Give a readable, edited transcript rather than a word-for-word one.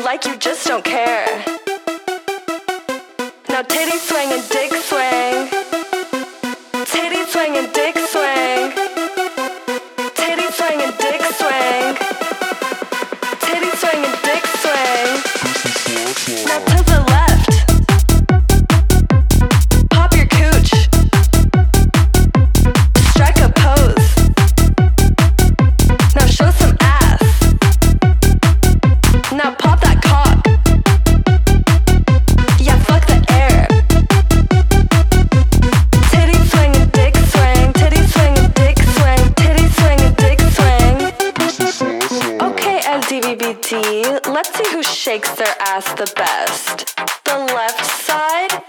like you just don't care. Now titty swing and dick swing. Titty swing and dick swing. Titty swing and dick swing. Titty swing and dick swing. Now to the left. Pop your cooch. Strike a pose. Now show some ass. Now pop that cock. Yeah, fuck the air. Titty swing and dick swing. Titty swing and dick swing. Titty swing and dick swing. Okay, LDVBT, let's see who shakes their ass the best. The left side